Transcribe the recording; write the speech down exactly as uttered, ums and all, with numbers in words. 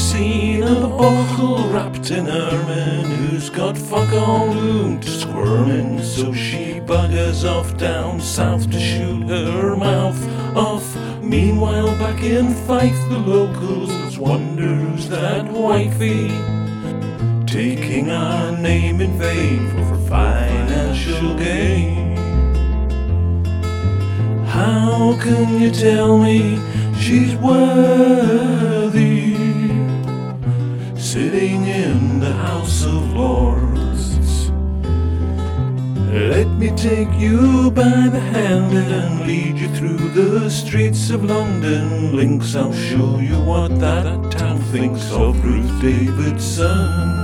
seen a buckle wrapped in ermine who's got fuck all room to squirm in? So she buggers off down south to shoot her mouth off. Meanwhile back in Fife the locals wonder who's that wifey taking our name in vain for financial gain. How can you tell me she's worthy sitting in the House of Lords? Let me take you by the hand and lead you through the streets of London. Links, I'll show you what that town thinks of Ruth Davidson.